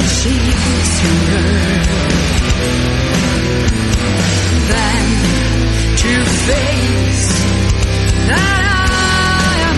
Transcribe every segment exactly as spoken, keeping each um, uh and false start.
she's younger than to face that I am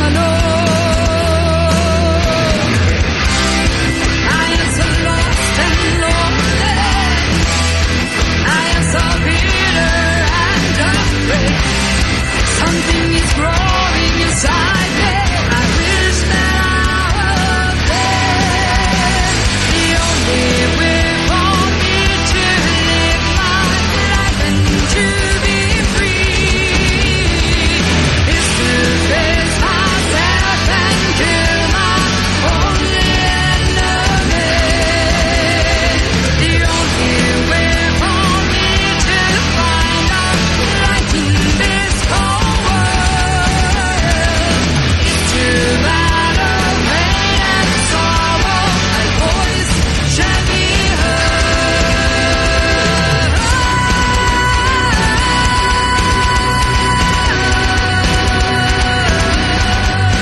alone. I am so lost and lonely. I am so bitter and afraid. Something is growing inside me. I wish that I was there. The only way for me to live my life and to be free is to face myself and kill my only enemy. The only way for me to find out light in this whole world is to battle pain and sorrow. My voice shall be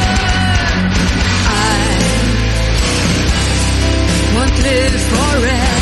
I won't live forever.